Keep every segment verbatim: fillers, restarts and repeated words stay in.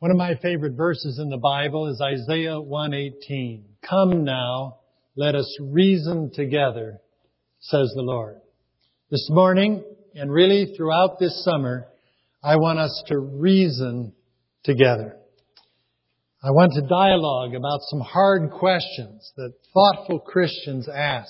One of my favorite verses in the Bible is Isaiah one eighteen. Come now, let us reason together, says the Lord. This morning, and really throughout this summer, I want us to reason together. I want to dialogue about some hard questions that thoughtful Christians ask.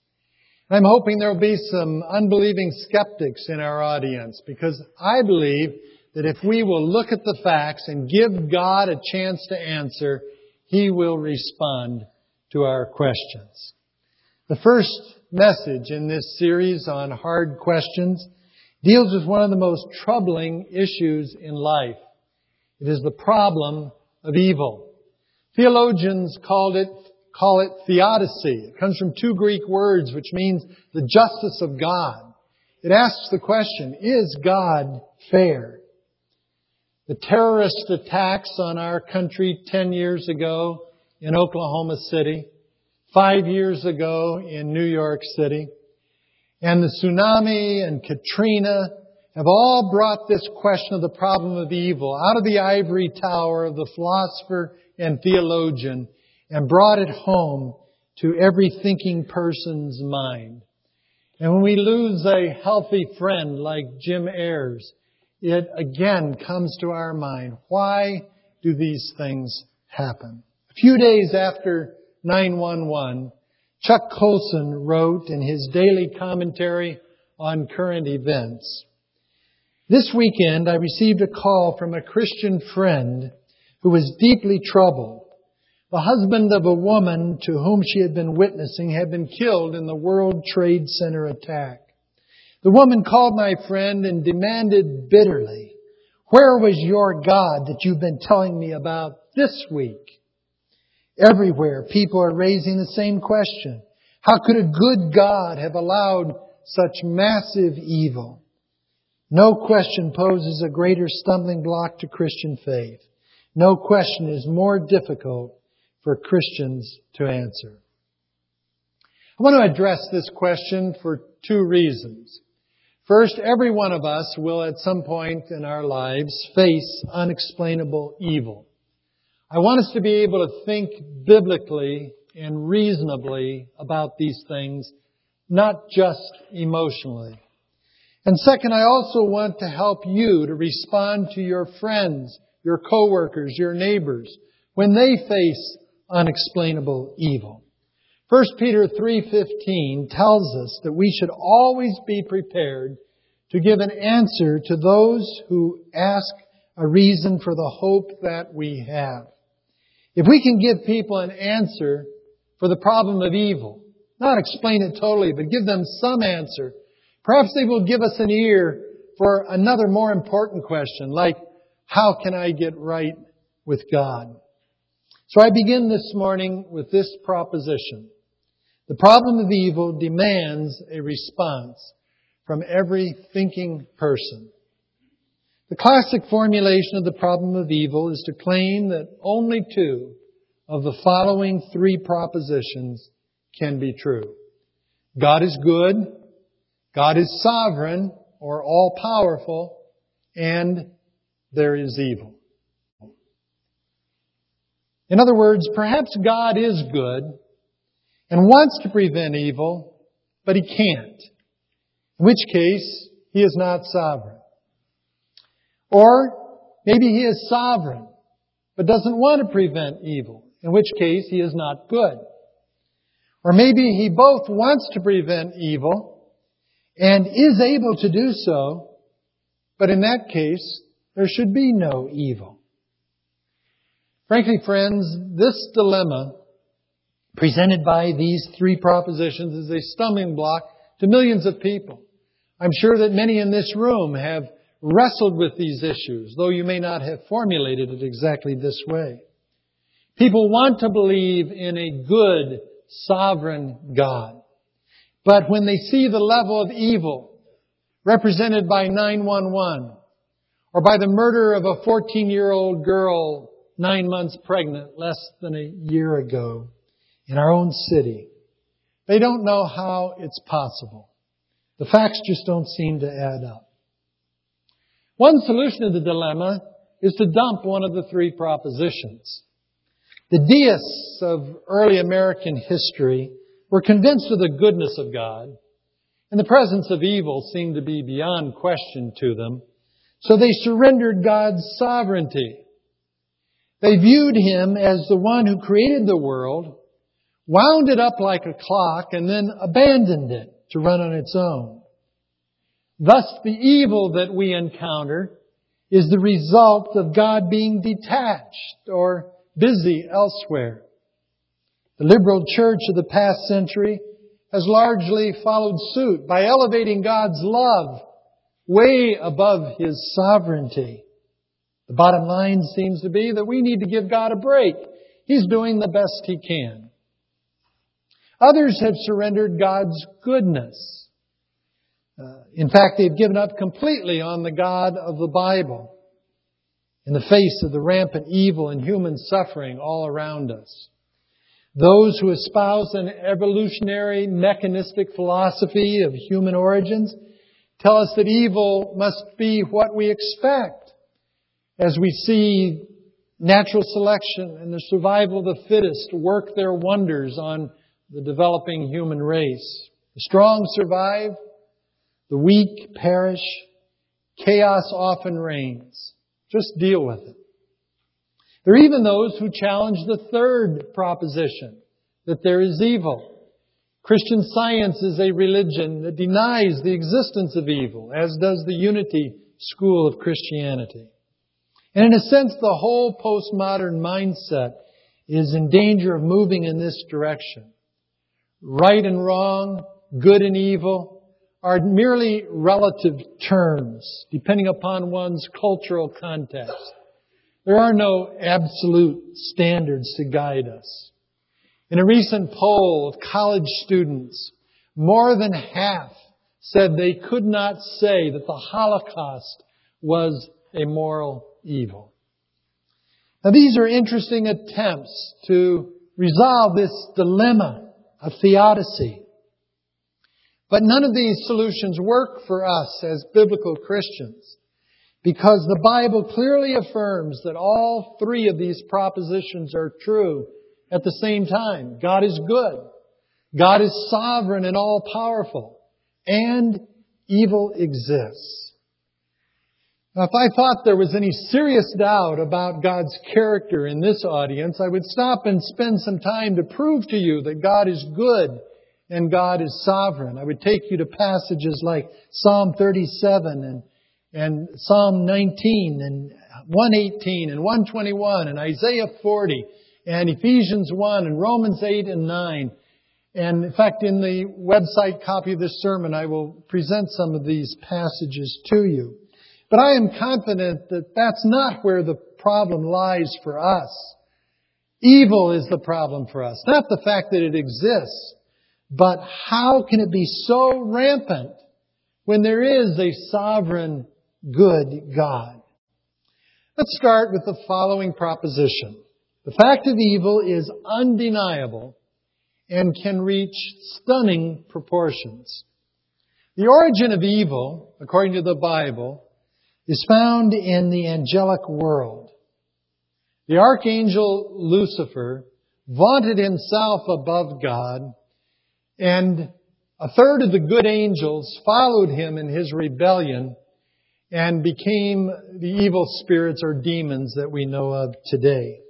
I'm hoping there will be some unbelieving skeptics in our audience, because I believe that if we will look at the facts and give God a chance to answer, He will respond to our questions. The first message in this series on hard questions deals with one of the most troubling issues in life. It is the problem of evil. Theologians called it, call it theodicy. It comes from two Greek words, which means the justice of God. It asks the question, is God fair? The terrorist attacks on our country ten years ago in Oklahoma City, five years ago in New York City, and the tsunami and Katrina have all brought this question of the problem of evil out of the ivory tower of the philosopher and theologian and brought it home to every thinking person's mind. And when we lose a healthy friend like Jim Ayers, it again comes to our mind. Why do these things happen? A few days after nine one one, Chuck Colson wrote in his daily commentary on current events, "This weekend I received a call from a Christian friend who was deeply troubled. The husband of a woman to whom she had been witnessing had been killed in the World Trade Center attack. The woman called my friend and demanded bitterly, 'Where was your God that you've been telling me about this week?' Everywhere, people are raising the same question. How could a good God have allowed such massive evil? No question poses a greater stumbling block to Christian faith. No question is more difficult for Christians to answer." I want to address this question for two reasons. First, every one of us will at some point in our lives face unexplainable evil. I want us to be able to think biblically and reasonably about these things, not just emotionally. And second, I also want to help you to respond to your friends, your coworkers, your neighbors, when they face unexplainable evil. First Peter three fifteen tells us that we should always be prepared to give an answer to those who ask a reason for the hope that we have. If we can give people an answer for the problem of evil, not explain it totally, but give them some answer, perhaps they will give us an ear for another more important question, like, how can I get right with God? So I begin this morning with this proposition. The problem of evil demands a response from every thinking person. The classic formulation of the problem of evil is to claim that only two of the following three propositions can be true. God is good, God is sovereign or all-powerful, and there is evil. In other words, perhaps God is good and wants to prevent evil, but He can't. In which case, He is not sovereign. Or maybe He is sovereign, but doesn't want to prevent evil. In which case, He is not good. Or maybe He both wants to prevent evil and is able to do so, but in that case, there should be no evil. Frankly, friends, this dilemma presented by these three propositions is a stumbling block to millions of people. I'm sure that many in this room have wrestled with these issues, though you may not have formulated it exactly this way. People want to believe in a good, sovereign God. But when they see the level of evil represented by nine one one, or by the murder of a fourteen-year-old girl nine months pregnant less than a year ago in our own city, they don't know how it's possible. The facts just don't seem to add up. One solution to the dilemma is to dump one of the three propositions. The deists of early American history were convinced of the goodness of God, and the presence of evil seemed to be beyond question to them, so they surrendered God's sovereignty. They viewed Him as the one who created the world, wound it up like a clock, and then abandoned it to run on its own. Thus, the evil that we encounter is the result of God being detached or busy elsewhere. The liberal church of the past century has largely followed suit by elevating God's love way above His sovereignty. The bottom line seems to be that we need to give God a break. He's doing the best He can. Others have surrendered God's goodness. Uh, in fact, they've given up completely on the God of the Bible in the face of the rampant evil and human suffering all around us. Those who espouse an evolutionary mechanistic philosophy of human origins tell us that evil must be what we expect as we see natural selection and the survival of the fittest work their wonders on the developing human race. The strong survive, the weak perish, chaos often reigns. Just deal with it. There are even those who challenge the third proposition, that there is evil. Christian Science is a religion that denies the existence of evil, as does the Unity School of Christianity. And in a sense, the whole postmodern mindset is in danger of moving in this direction. Right and wrong, good and evil, are merely relative terms, depending upon one's cultural context. There are no absolute standards to guide us. In a recent poll of college students, more than half said they could not say that the Holocaust was a moral evil. Now, these are interesting attempts to resolve this dilemma of theodicy. But none of these solutions work for us as biblical Christians, because the Bible clearly affirms that all three of these propositions are true at the same time. God is good. God is sovereign and all-powerful. And evil exists. Now, if I thought there was any serious doubt about God's character in this audience, I would stop and spend some time to prove to you that God is good and God is sovereign. I would take you to passages like Psalm thirty-seven and, and Psalm nineteen and one eighteen and one twenty-one and Isaiah forty and Ephesians one and Romans eight and nine. And in fact, in the website copy of this sermon, I will present some of these passages to you. But I am confident that that's not where the problem lies for us. Evil is the problem for us, not the fact that it exists. But how can it be so rampant when there is a sovereign, good God? Let's start with the following proposition. The fact of evil is undeniable and can reach stunning proportions. The origin of evil, according to the Bible, is found in the angelic world. The archangel Lucifer vaunted himself above God, and a third of the good angels followed him in his rebellion and became the evil spirits or demons that we know of today.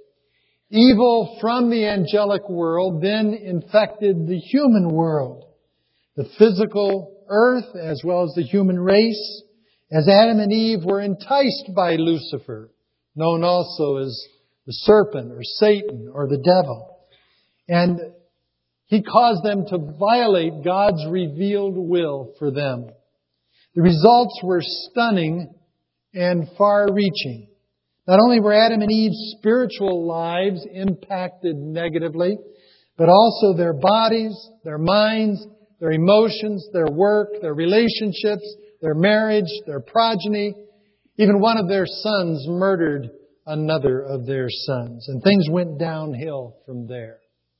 Evil from the angelic world then infected the human world, the physical earth as well as the human race, as Adam and Eve were enticed by Lucifer, known also as the serpent or Satan or the devil. And he caused them to violate God's revealed will for them. The results were stunning and far-reaching. Not only were Adam and Eve's spiritual lives impacted negatively, but also their bodies, their minds, their emotions, their work, their relationships, their marriage, their progeny. Even one of their sons murdered another of their sons. And things went downhill from there.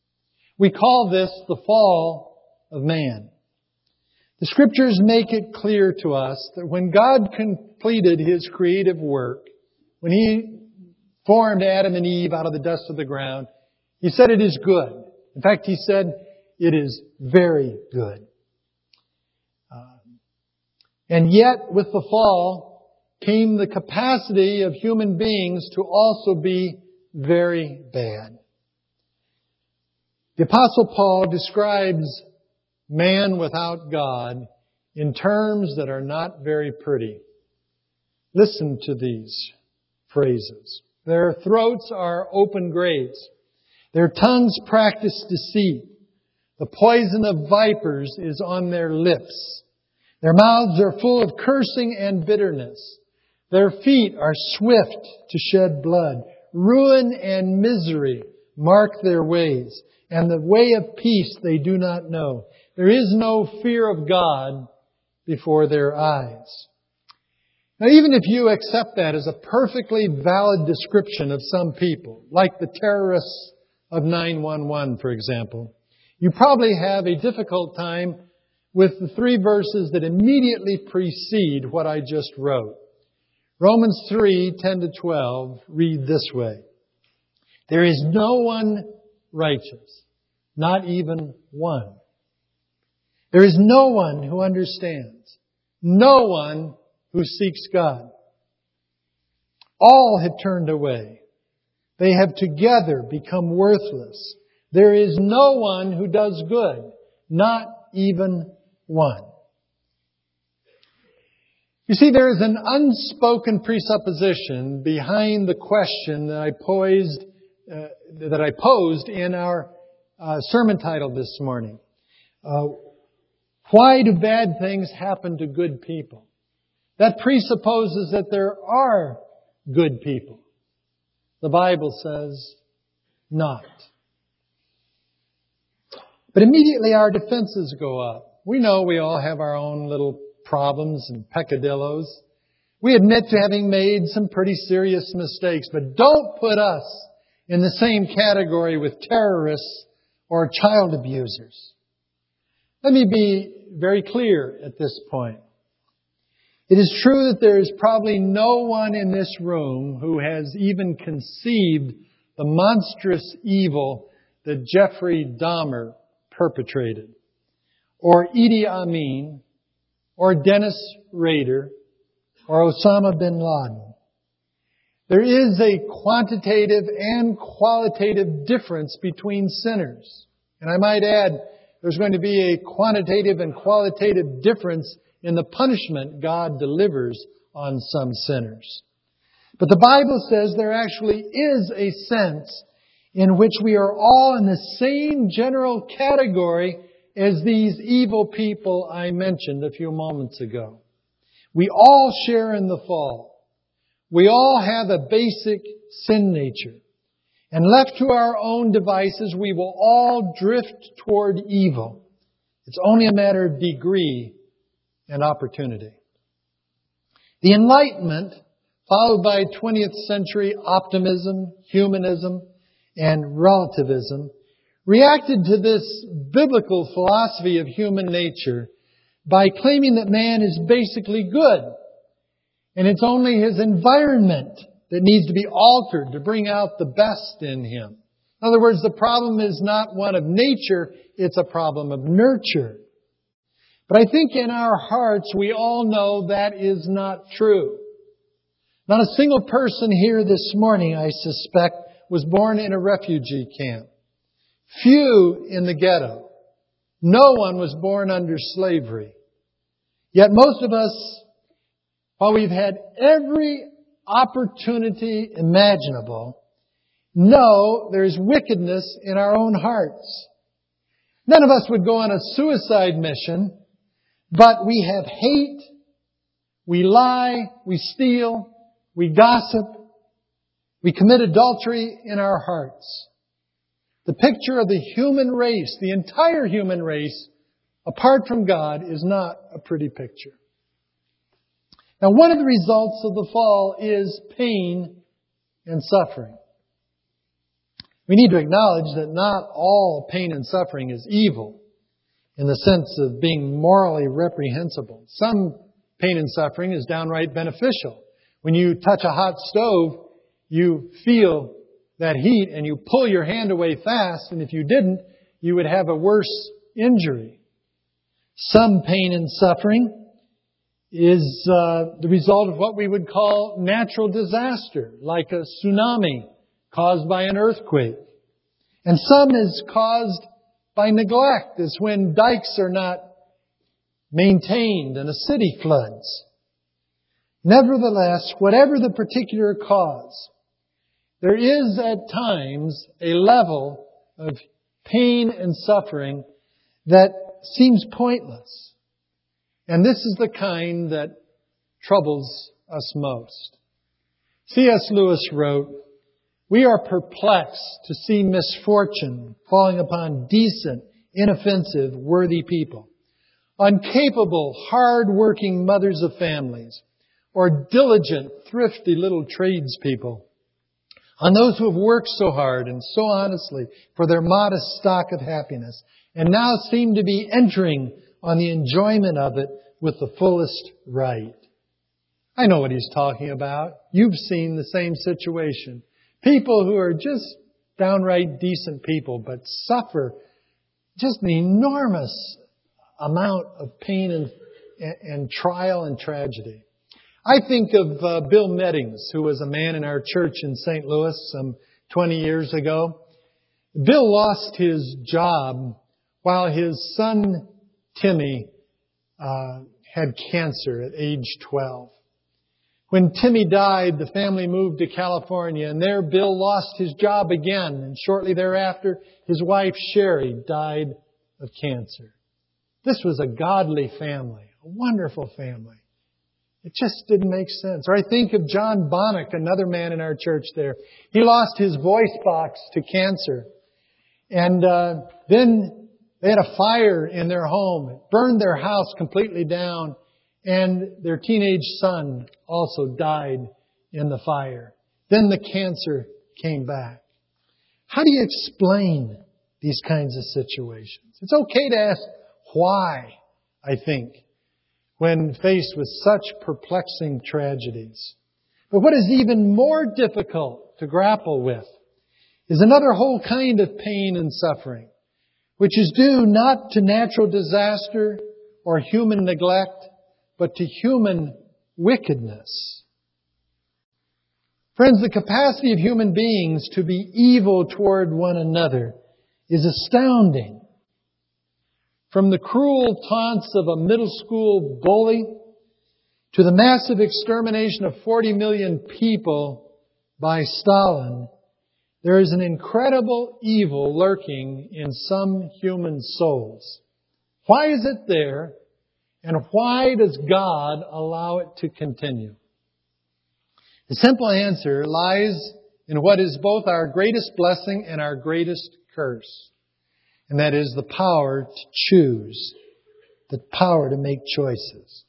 We call this the fall of man. The Scriptures make it clear to us that when God completed His creative work, when He formed Adam and Eve out of the dust of the ground, He said it is good. In fact, He said it is very good. Uh, and yet, with the fall, came the capacity of human beings to also be very bad. The Apostle Paul describes man without God in terms that are not very pretty. Listen to these phrases. Their throats are open graves. Their tongues practice deceit. The poison of vipers is on their lips. Their mouths are full of cursing and bitterness. Their feet are swift to shed blood. Ruin and misery mark their ways, and the way of peace they do not know. There is no fear of God before their eyes. Now, even if you accept that as a perfectly valid description of some people, like the terrorists of nine one one, for example, you probably have a difficult time with the three verses that immediately precede what I just wrote. Romans three, ten to twelve read this way. There is no one righteous, not even one. There is no one who understands, no one who seeks God. All have turned away. They have together become worthless. There is no one who does good, not even one. You see, there is an unspoken presupposition behind the question that I posed, uh, that I posed in our uh, sermon title this morning. Uh, why do bad things happen to good people? That presupposes that there are good people. The Bible says not. But immediately our defenses go up. We know we all have our own little problems and peccadillos. We admit to having made some pretty serious mistakes, but don't put us in the same category with terrorists or child abusers. Let me be very clear at this point. It is true that there is probably no one in this room who has even conceived the monstrous evil that Jeffrey Dahmer perpetrated, or Idi Amin, or Dennis Rader, or Osama bin Laden. There is a quantitative and qualitative difference between sinners. And I might add, there's going to be a quantitative and qualitative difference in the punishment God delivers on some sinners. But the Bible says there actually is a sense in which we are all in the same general category as these evil people I mentioned a few moments ago. We all share in the fall. We all have a basic sin nature. And left to our own devices, we will all drift toward evil. It's only a matter of degree and opportunity. The Enlightenment, followed by twentieth century optimism, humanism, and relativism, reacted to this biblical philosophy of human nature by claiming that man is basically good. And it's only his environment that needs to be altered to bring out the best in him. In other words, the problem is not one of nature, it's a problem of nurture. But I think in our hearts we all know that is not true. Not a single person here this morning, I suspect, was born in a refugee camp. Few in the ghetto. No one was born under slavery. Yet most of us, while we've had every opportunity imaginable, know there's wickedness in our own hearts. None of us would go on a suicide mission, but we have hate, we lie, we steal, we gossip, we commit adultery in our hearts. The picture of the human race, the entire human race, apart from God, is not a pretty picture. Now, one of the results of the fall is pain and suffering. We need to acknowledge that not all pain and suffering is evil in the sense of being morally reprehensible. Some pain and suffering is downright beneficial. When you touch a hot stove, you feel that heat and you pull your hand away fast, and if you didn't, you would have a worse injury. Some pain and suffering is uh, the result of what we would call natural disaster, like a tsunami caused by an earthquake. And some is caused by neglect, as when dikes are not maintained and a city floods. Nevertheless, whatever the particular cause, there is at times a level of pain and suffering that seems pointless. And this is the kind that troubles us most. C S Lewis wrote, "We are perplexed to see misfortune falling upon decent, inoffensive, worthy people, on capable, hard-working mothers of families, or diligent, thrifty little tradespeople, on those who have worked so hard and so honestly for their modest stock of happiness, and now seem to be entering on the enjoyment of it with the fullest right." I know what he's talking about. You've seen the same situation. People who are just downright decent people, but suffer just an enormous amount of pain and, and trial and tragedy. I think of uh, Bill Meddings, who was a man in our church in Saint Louis some twenty years ago. Bill lost his job while his son Timmy uh, had cancer at age twelve. When Timmy died, the family moved to California, and there Bill lost his job again. And shortly thereafter, his wife Sherry died of cancer. This was a godly family, a wonderful family. It just didn't make sense. Or I think of John Bonnick, another man in our church there. He lost his voice box to cancer. And uh, then they had a fire in their home. It burned their house completely down. And their teenage son also died in the fire. Then the cancer came back. How do you explain these kinds of situations? It's okay to ask why, I think, when faced with such perplexing tragedies. But what is even more difficult to grapple with is another whole kind of pain and suffering, which is due not to natural disaster or human neglect, but to human wickedness. Friends, the capacity of human beings to be evil toward one another is astounding. From the cruel taunts of a middle school bully to the massive extermination of forty million people by Stalin, there is an incredible evil lurking in some human souls. Why is it there? And why does God allow it to continue? The simple answer lies in what is both our greatest blessing and our greatest curse. And that is the power to choose, the power to make choices.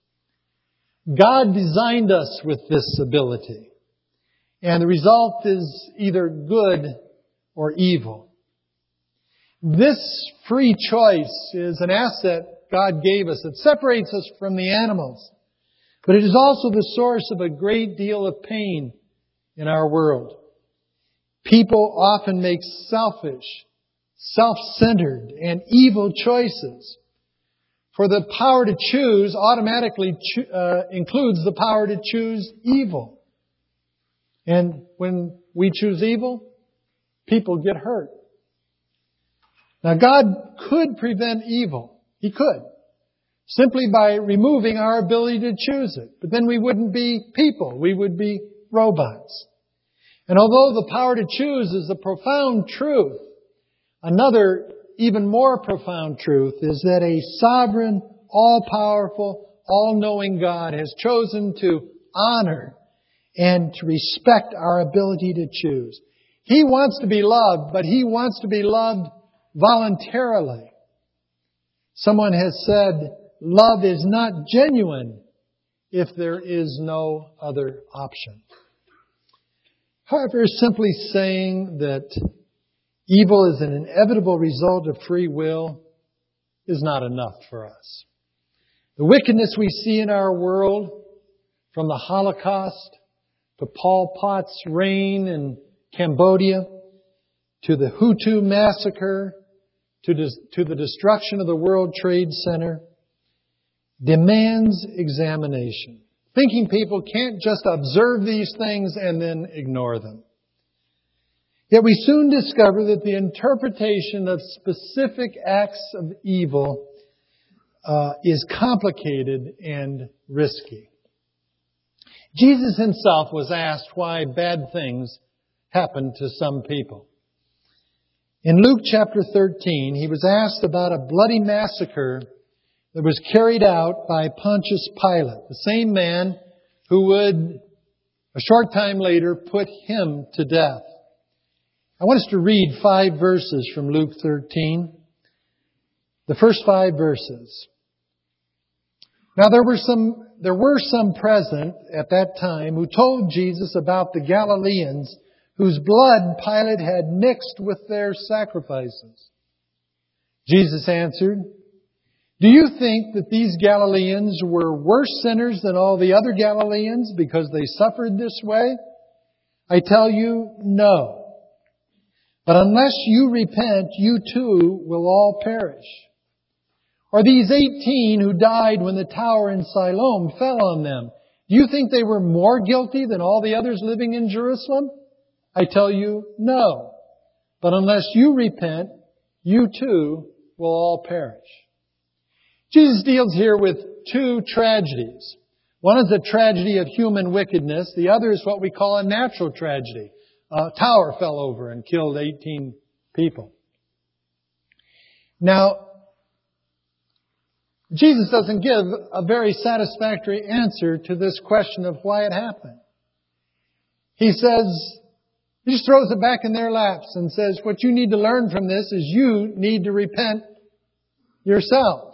God designed us with this ability. And the result is either good or evil. This free choice is an asset God gave us. It separates us from the animals. But it is also the source of a great deal of pain in our world. People often make selfish, self-centered, and evil choices. For the power to choose automatically cho- uh, includes the power to choose evil. And when we choose evil, people get hurt. Now, God could prevent evil. He could. Simply by removing our ability to choose it. But then we wouldn't be people. We would be robots. And although the power to choose is a profound truth, another even more profound truth is that a sovereign, all-powerful, all-knowing God has chosen to honor and to respect our ability to choose. He wants to be loved, but He wants to be loved voluntarily. Someone has said, love is not genuine if there is no other option. However, simply saying that evil is an inevitable result of free will is not enough for us. The wickedness we see in our world, from the Holocaust to Pol Pot's reign in Cambodia, to the Hutu massacre, to, des- to the destruction of the World Trade Center, demands examination. Thinking people can't just observe these things and then ignore them. Yet we soon discover that the interpretation of specific acts of evil uh, is complicated and risky. Jesus himself was asked why bad things happen to some people. In Luke chapter thirteen, he was asked about a bloody massacre that was carried out by Pontius Pilate, the same man who would, a short time later, put him to death. I want us to read five verses from Luke thirteen. The first five verses. Now there were some, there were some present at that time who told Jesus about the Galileans whose blood Pilate had mixed with their sacrifices. Jesus answered, "Do you think that these Galileans were worse sinners than all the other Galileans because they suffered this way? I tell you, no. But unless you repent, you too will all perish. Or these eighteen who died when the tower in Siloam fell on them, do you think they were more guilty than all the others living in Jerusalem? I tell you, no. But unless you repent, you too will all perish." Jesus deals here with two tragedies. One is a tragedy of human wickedness. The other is what we call a natural tragedy. A tower fell over and killed eighteen people. Now, Jesus doesn't give a very satisfactory answer to this question of why it happened. He says, he just throws it back in their laps and says, what you need to learn from this is you need to repent yourselves.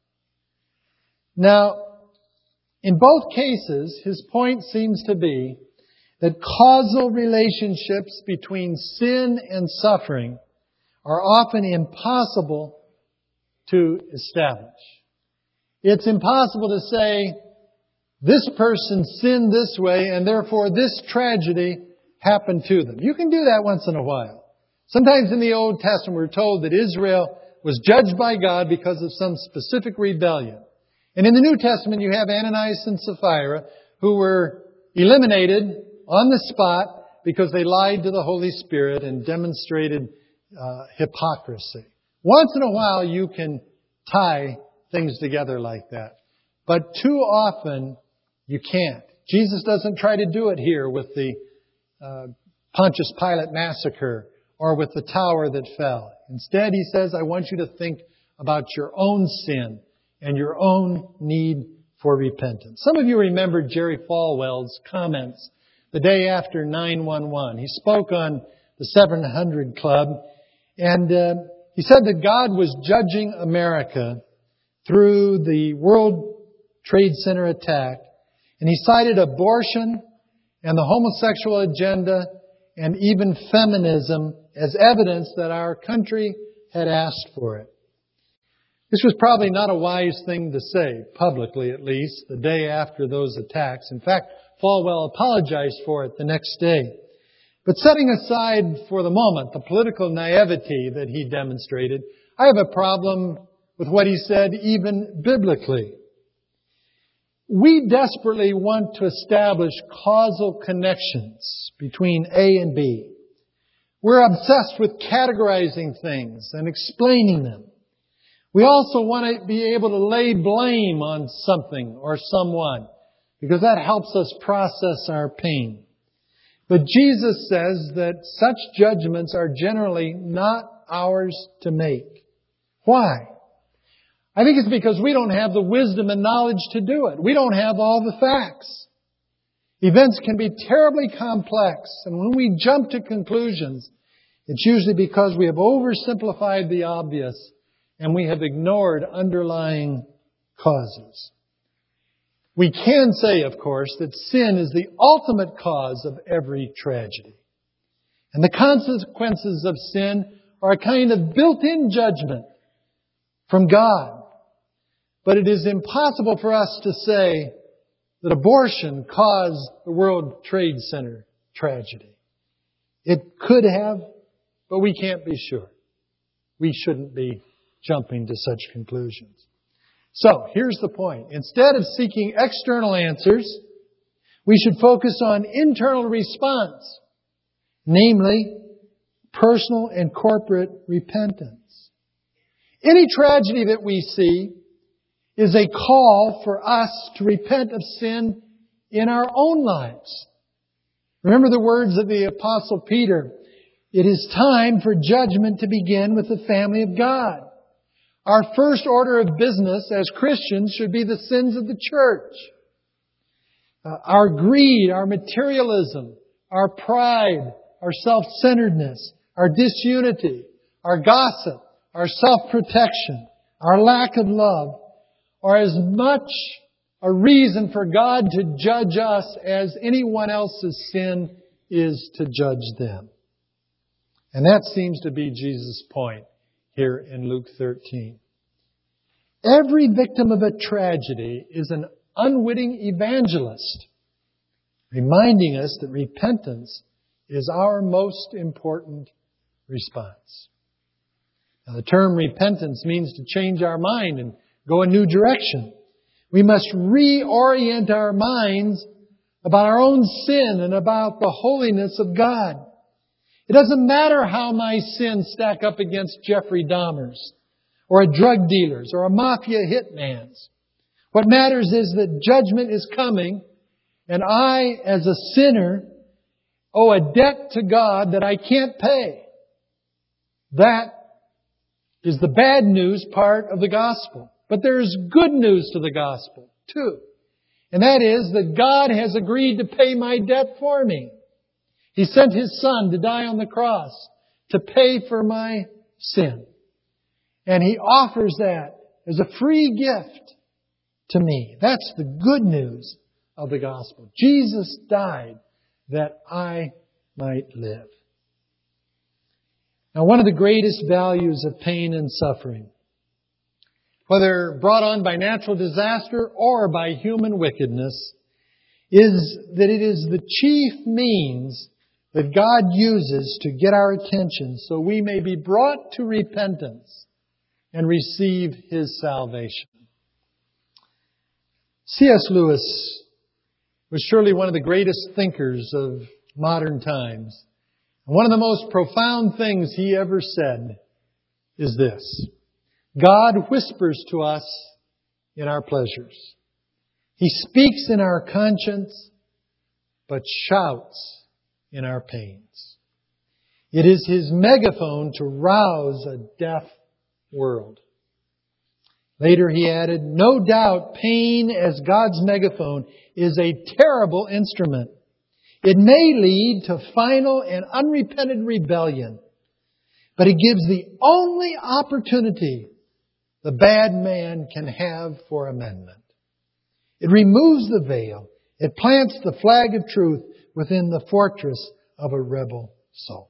Now, in both cases, his point seems to be that causal relationships between sin and suffering are often impossible to establish. It's impossible to say, this person sinned this way and therefore this tragedy happened to them. You can do that once in a while. Sometimes in the Old Testament we're told that Israel was judged by God because of some specific rebellion. And in the New Testament you have Ananias and Sapphira who were eliminated on the spot because they lied to the Holy Spirit and demonstrated uh, hypocrisy. Once in a while you can tie things together like that. But too often you can't. Jesus doesn't try to do it here with the uh, Pontius Pilate massacre or with the tower that fell. Instead, he says, I want you to think about your own sin and your own need for repentance. Some of you remember Jerry Falwell's comments the day after nine one one. He spoke on the seven hundred Club, and uh, he said that God was judging America through the World Trade Center attack, and he cited abortion and the homosexual agenda and even feminism as evidence that our country had asked for it. This was probably not a wise thing to say, publicly at least, the day after those attacks. In fact, Falwell apologized for it the next day. But setting aside for the moment the political naivety that he demonstrated, I have a problem with what he said even biblically. We desperately want to establish causal connections between A and B. We're obsessed with categorizing things and explaining them. We also want to be able to lay blame on something or someone because that helps us process our pain. But Jesus says that such judgments are generally not ours to make. Why? I think it's because we don't have the wisdom and knowledge to do it. We don't have all the facts. Events can be terribly complex, and when we jump to conclusions, it's usually because we have oversimplified the obvious and we have ignored underlying causes. We can say, of course, that sin is the ultimate cause of every tragedy. And the consequences of sin are a kind of built-in judgment from God. But it is impossible for us to say that abortion caused the World Trade Center tragedy. It could have, but we can't be sure. We shouldn't be jumping to such conclusions. So, here's the point. Instead of seeking external answers, we should focus on internal response, namely, personal and corporate repentance. Any tragedy that we see is a call for us to repent of sin in our own lives. Remember the words of the Apostle Peter. It is time for judgment to begin with the family of God. Our first order of business as Christians should be the sins of the church. Uh, our greed, our materialism, our pride, our self-centeredness, our disunity, our gossip, our self-protection, our lack of love are as much a reason for God to judge us as anyone else's sin is to judge them. And that seems to be Jesus' point here in Luke thirteen. Every victim of a tragedy is an unwitting evangelist, reminding us that repentance is our most important response. Now, the term repentance means to change our mind and go a new direction. We must reorient our minds about our own sin and about the holiness of God. It doesn't matter how my sins stack up against Jeffrey Dahmer's, or a drug dealer's, or a mafia hitman's. What matters is that judgment is coming, and I, as a sinner, owe a debt to God that I can't pay. That is the bad news part of the gospel. But there's good news to the gospel, too. And that is that God has agreed to pay my debt for me. He sent His Son to die on the cross to pay for my sin. And He offers that as a free gift to me. That's the good news of the gospel. Jesus died that I might live. Now, one of the greatest values of pain and suffering, whether brought on by natural disaster or by human wickedness, is that it is the chief means that God uses to get our attention so we may be brought to repentance and receive His salvation. C S Lewis was surely one of the greatest thinkers of modern times. And one of the most profound things he ever said is this: God whispers to us in our pleasures. He speaks in our conscience, but shouts in our pains. It is His megaphone to rouse a deaf world. Later he added, no doubt pain as God's megaphone is a terrible instrument. It may lead to final and unrepented rebellion, but it gives the only opportunity the bad man can have for amendment. It removes the veil. It plants the flag of truth within the fortress of a rebel soul.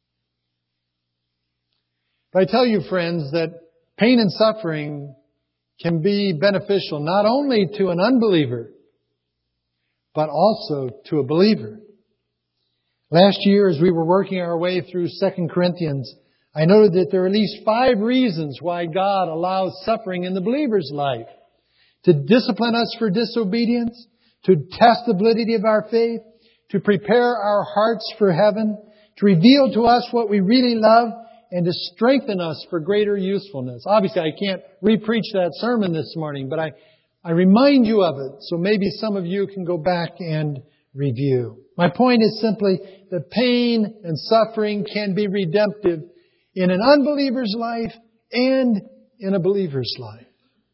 But I tell you, friends, that pain and suffering can be beneficial not only to an unbeliever, but also to a believer. Last year, as we were working our way through Second Corinthians, I noted that there are at least five reasons why God allows suffering in the believer's life. To discipline us for disobedience, to test the validity of our faith, to prepare our hearts for heaven, to reveal to us what we really love, and to strengthen us for greater usefulness. Obviously, I can't re-preach that sermon this morning, but I, I remind you of it, so maybe some of you can go back and review. My point is simply that pain and suffering can be redemptive in an unbeliever's life and in a believer's life.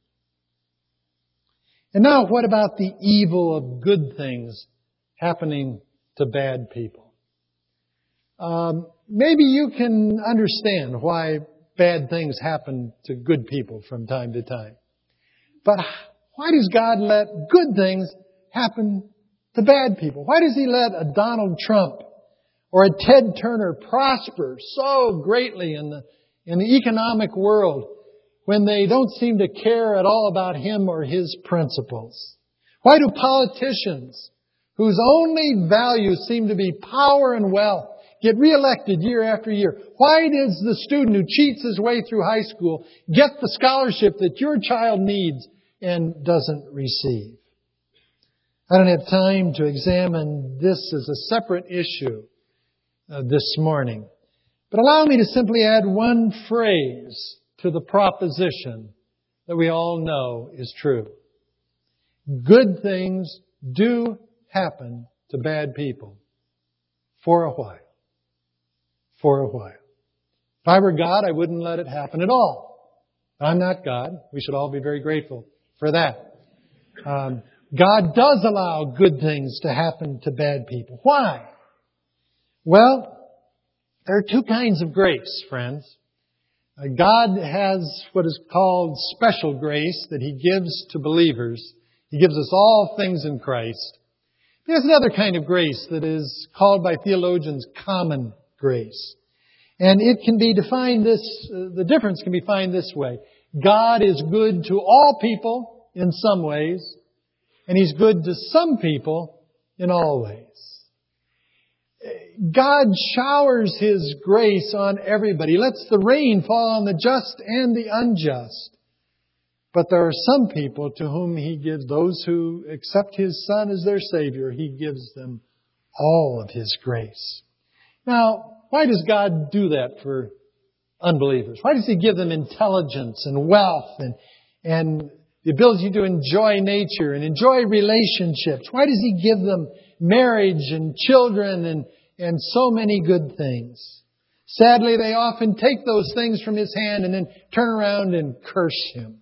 And now, what about the evil of good things happening to bad people? Um, maybe you can understand why bad things happen to good people from time to time. But why does God let good things happen to bad people? Why does He let a Donald Trump or a Ted Turner prosper so greatly in the, in the economic world when they don't seem to care at all about him or his principles? Why do politicians, whose only values seem to be power and wealth, get reelected year after year? Why does the student who cheats his way through high school get the scholarship that your child needs and doesn't receive? I don't have time to examine this as a separate issue uh, this morning. But allow me to simply add one phrase to the proposition that we all know is true. Good things do happen to bad people for a while. For a while. If I were God, I wouldn't let it happen at all. I'm not God. We should all be very grateful for that. Um, God does allow good things to happen to bad people. Why? Well, there are two kinds of grace, friends. Uh, God has what is called special grace that He gives to believers. He gives us all things in Christ. There's another kind of grace that is called by theologians common grace. And it can be defined this, uh, the difference can be defined this way. God is good to all people in some ways, and He's good to some people in all ways. God showers His grace on everybody. He lets the rain fall on the just and the unjust. But there are some people to whom He gives, those who accept His Son as their Savior, He gives them all of His grace. Now, why does God do that for unbelievers? Why does He give them intelligence and wealth and, and the ability to enjoy nature and enjoy relationships? Why does He give them marriage and children and, and so many good things? Sadly, they often take those things from His hand and then turn around and curse Him.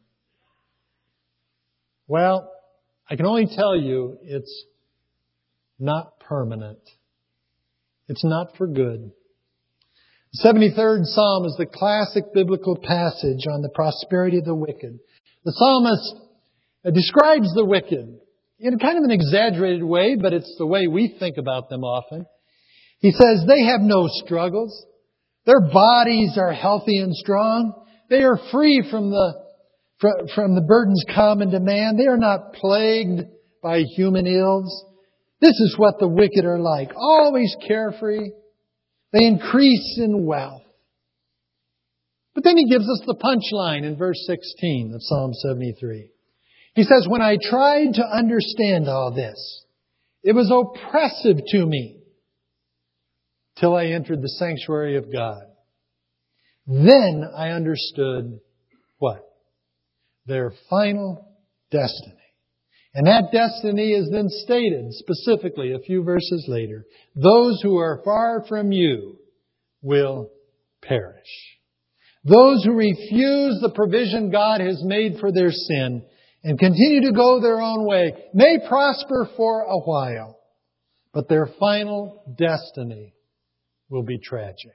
Well, I can only tell you it's not permanent. It's not for good. The seventy-third Psalm is the classic biblical passage on the prosperity of the wicked. The psalmist describes the wicked in kind of an exaggerated way, but it's the way we think about them often. He says they have no struggles. Their bodies are healthy and strong. They are free from the from the burdens common to man. They are not plagued by human ills. This is what the wicked are like. Always carefree. They increase in wealth. But then he gives us the punchline in verse sixteen of Psalm seventy-three. He says, when I tried to understand all this, it was oppressive to me till I entered the sanctuary of God. Then I understood what? Their final destiny. And that destiny is then stated specifically a few verses later. Those who are far from you will perish. Those who refuse the provision God has made for their sin and continue to go their own way may prosper for a while, but their final destiny will be tragic.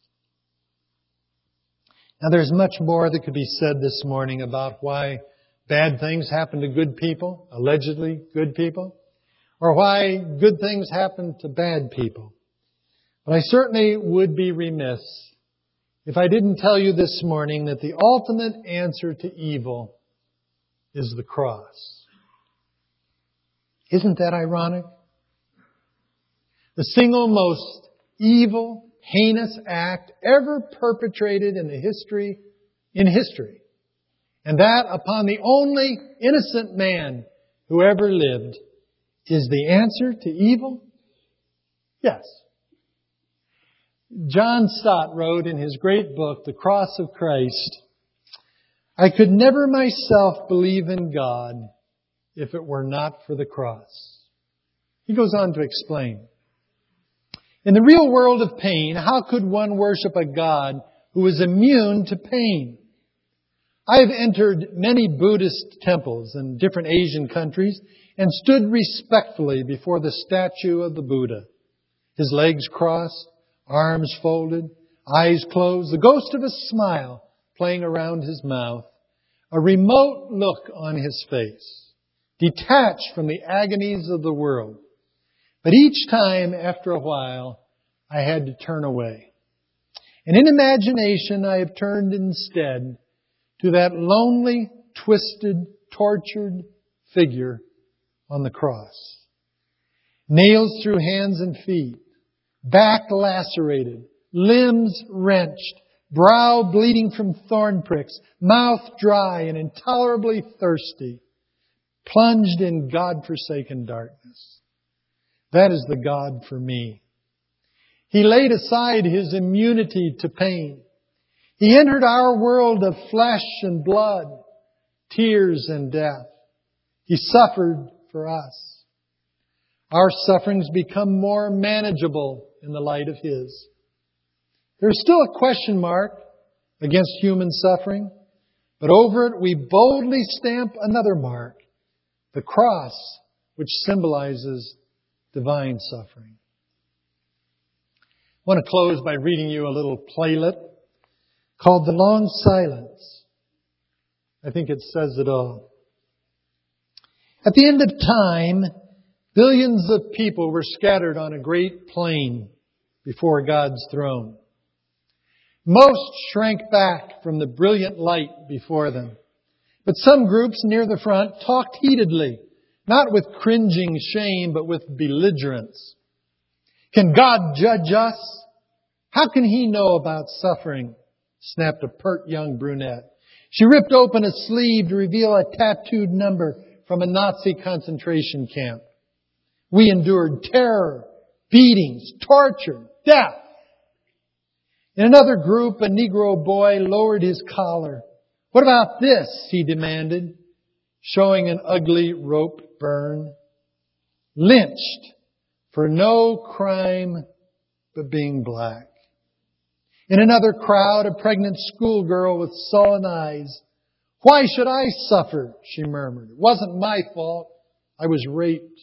Now, there's much more that could be said this morning about why bad things happen to good people, allegedly good people, or why good things happen to bad people. But I certainly would be remiss if I didn't tell you this morning that the ultimate answer to evil is the cross. Isn't that ironic? The single most evil, heinous act ever perpetrated in the history, in history. And that upon the only innocent man who ever lived is the answer to evil? Yes. John Stott wrote in his great book, The Cross of Christ, I could never myself believe in God if it were not for the cross. He goes on to explain. In the real world of pain, how could one worship a God who is immune to pain? I have entered many Buddhist temples in different Asian countries and stood respectfully before the statue of the Buddha. His legs crossed, arms folded, eyes closed, the ghost of a smile playing around his mouth, a remote look on his face, detached from the agonies of the world. But each time, after a while, I had to turn away. And in imagination, I have turned instead to that lonely, twisted, tortured figure on the cross. Nails through hands and feet, back lacerated, limbs wrenched, brow bleeding from thorn pricks, mouth dry and intolerably thirsty, plunged in God-forsaken darkness. That is the God for me. He laid aside His immunity to pain. He entered our world of flesh and blood, tears and death. He suffered for us. Our sufferings become more manageable in the light of His. There's still a question mark against human suffering, but over it we boldly stamp another mark, the cross, which symbolizes divine suffering. I want to close by reading you a little playlet called The Long Silence. I think it says it all. At the end of time, billions of people were scattered on a great plain before God's throne. Most shrank back from the brilliant light before them. But some groups near the front talked heatedly, not with cringing shame, but with belligerence. Can God judge us? How can He know about suffering? Snapped a pert young brunette. She ripped open a sleeve to reveal a tattooed number from a Nazi concentration camp. We endured terror, beatings, torture, death. In another group, a Negro boy lowered his collar. What about this? He demanded, showing an ugly rope burn. Lynched for no crime but being black. In another crowd, a pregnant schoolgirl with sullen eyes. Why should I suffer? She murmured. It wasn't my fault. I was raped.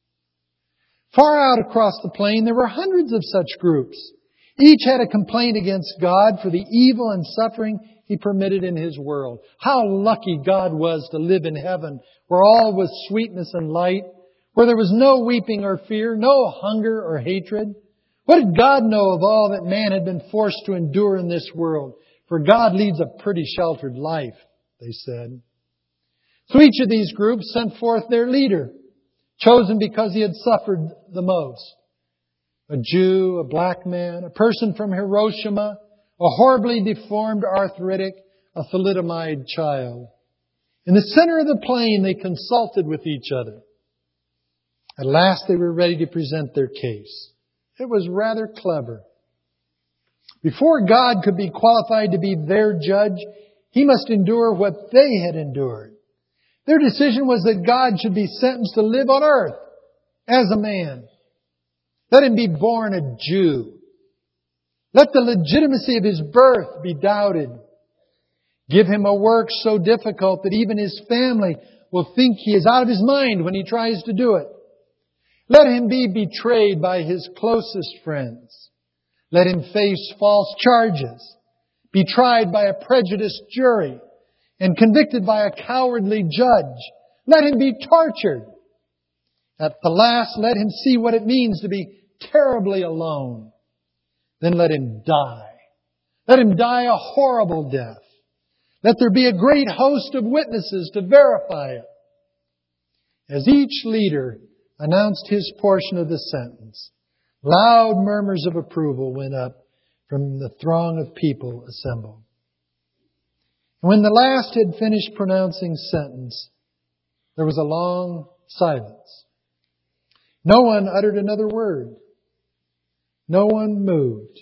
Far out across the plain, there were hundreds of such groups. Each had a complaint against God for the evil and suffering He permitted in His world. How lucky God was to live in heaven, where all was sweetness and light, where there was no weeping or fear, no hunger or hatred. What did God know of all that man had been forced to endure in this world? For God leads a pretty sheltered life, they said. So each of these groups sent forth their leader, chosen because he had suffered the most. A Jew, a black man, a person from Hiroshima, a horribly deformed arthritic, a thalidomide child. In the center of the plain, they consulted with each other. At last, they were ready to present their case. It was rather clever. Before God could be qualified to be their judge, He must endure what they had endured. Their decision was that God should be sentenced to live on earth as a man. Let Him be born a Jew. Let the legitimacy of His birth be doubted. Give Him a work so difficult that even His family will think He is out of His mind when He tries to do it. Let Him be betrayed by His closest friends. Let Him face false charges, be tried by a prejudiced jury, and convicted by a cowardly judge. Let Him be tortured. At the last, let Him see what it means to be terribly alone. Then let Him die. Let Him die a horrible death. Let there be a great host of witnesses to verify it. As each leader announced his portion of the sentence, loud murmurs of approval went up from the throng of people assembled. And when the last had finished pronouncing sentence, there was a long silence. No one uttered another word. No one moved.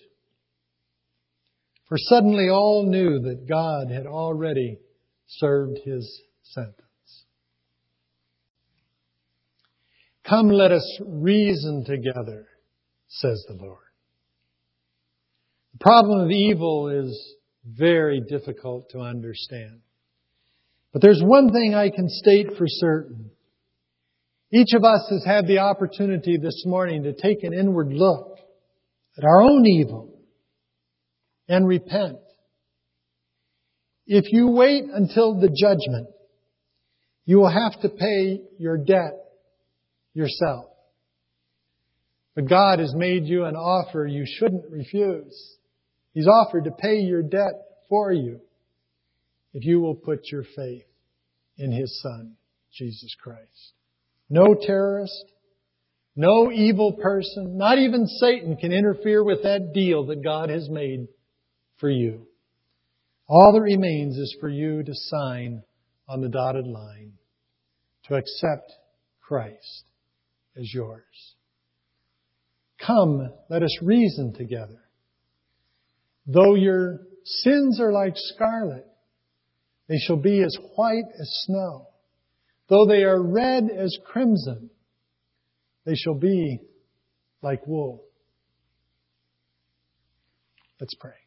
For suddenly all knew that God had already served His sentence. Come, let us reason together, says the Lord. The problem of evil is very difficult to understand. But there's one thing I can state for certain. Each of us has had the opportunity this morning to take an inward look at our own evil and repent. If you wait until the judgment, you will have to pay your debt yourself. But God has made you an offer you shouldn't refuse. He's offered to pay your debt for you if you will put your faith in His Son, Jesus Christ. No terrorist, no evil person, not even Satan can interfere with that deal that God has made for you. All that remains is for you to sign on the dotted line to accept Christ as yours. Come, let us reason together. Though your sins are like scarlet, they shall be as white as snow. Though they are red as crimson, they shall be like wool. Let's pray.